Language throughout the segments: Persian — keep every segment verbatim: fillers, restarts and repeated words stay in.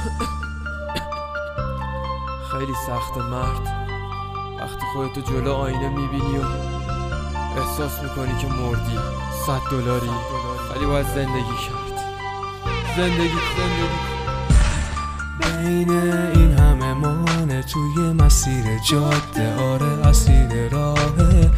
خیلی سخته مرد وقتی خودتو جلو آینه میبینی و احساس میکنی که مردی صد دلاری ولی باید زندگی کرد. زندگی زندگی بین این همه مانه توی مسیر جاده، آره اسیر راهه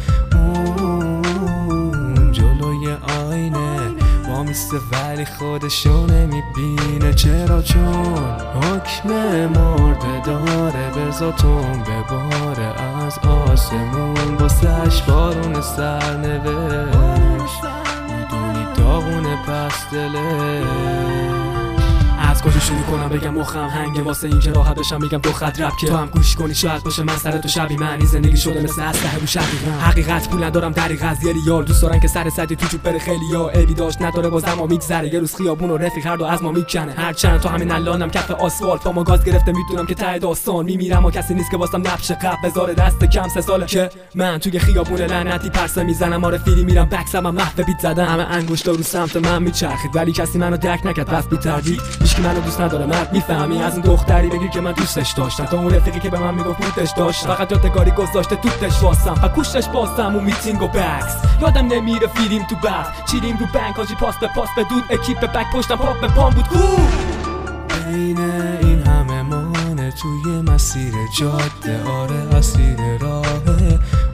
اون جلوی آینه وامیسته ولی خودشو نمیبینه. چرا؟ چون حکم مرده داره بزاتون بباره از آسمون واسش بارون سرنوشت. میدونی داغونه پس دله. از کجا شروع کنم بگم مخم هنگه واسه این که راحت بشم میگم دو خط رپ که تو هم گوش کنی شاید باشه من سر تو شبی معنی زندگی شده مثل اسلحه رو شقیقم. حقیقت پول ندارم دریغ از یه ریال دوست دارن که سر صدی تو جوب بره خیلی یا عیبی داشت نداره بازم ما میگذره. یه روز خیابون و رفیق هر دو از ما میکنه هر چند تو همین الانم کف آسفالت پا ما گاز گرفته میدونم که ته داستان میمیرم و کسی نیست که واسم نبشه قبل بذاره دست کم سه ساله که من توی خیابون لعنتی پرسه میزنم آره فیلی میرم بکسم محو بیت زدم همه انگشتا رو سمت من میچرخید ولی کسی منو درک نکرد بس بی تردید هیچکی منو دوست نداره مرد میفهمی از اون دختری بگیر که من دوستش داشتم تا اون رفیقی که به من میگفت پوتش داشت فقط یادگاری گذاشته توتش واسم و کوشش باسم اون میتینگ و بکس یادم نمیره فیلیم تو برف چیلیم رو بنک آجی پاس به پاس بدود اکیپ بک پشتم پاپ به پام بود. بین این همه مانه توی مسیر جاده، آره اسیر راهه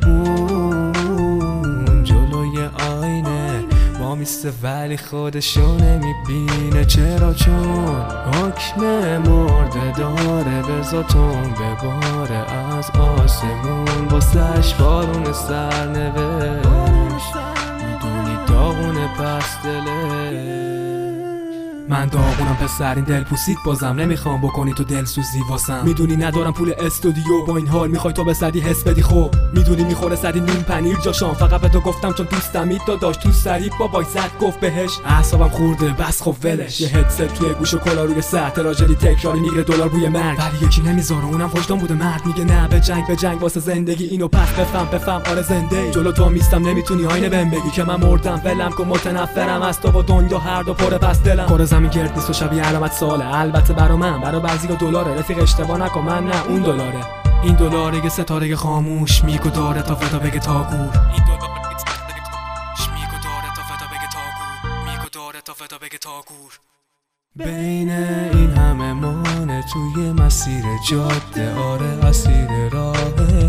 اون جلوی آینه وامیسته ولی خودشو نمیبینه. چرا؟ چون حکم مرده داره بزاتون بباره از آسمون واسش بارون سرنوشت. میدونی داغونه پس دله. من داغونم پسر این دل پوسید بازم نمیخوام بکنی تو دل سوزی واسم. میدونی ندارم پول استودیو با این حال میخوای تو به صدی حس بدی. خب میدونی میخوره صدی نیم پنیر جاشام فقط به تو گفتم چون دوستم میت داشت تو سری بابای زد گفت بهش اعصابم خورده بس خب ولش. یه هدست توی گوش و کلا روی سر تراژدی تکراری میگیره دلار روی مرگ ولی یکی نمیذاره اونم وجدان بوده مرد میگه نه به جنگ به جنگ واسه زندگی اینو پس بفهم بفهم آره زنده جلو تو میستم نمیتونی آینه بهم بگی که من مردم ولم کن متنفرم از تو و دنیا هر دو پر پس دلم زمین گرد نیست و شبیه علامت ساله البته برا من برا بعضی دلاره رفیق اشتباه نکن من نه اون دلاره. این دلاره یه ستاره خاموش میگو داره تا فدا بگه تا گور. این دلاره میگو داره تا فدا بگه تا گور میگو داره تا فدا بگه تا گور. بین این همه مانه توی مسیر جاده، آره اسیر راهه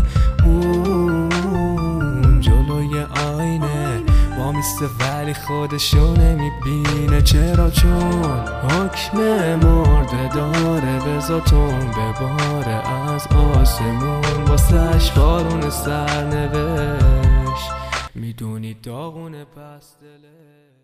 اون جلوی آینه وامیسته ولی خودشو نمیبینه. چرا؟ چون حکم مرده داره بزاتون بباره از آسمون واسش بارون سرنوشت. میدونی داغونه پس دله.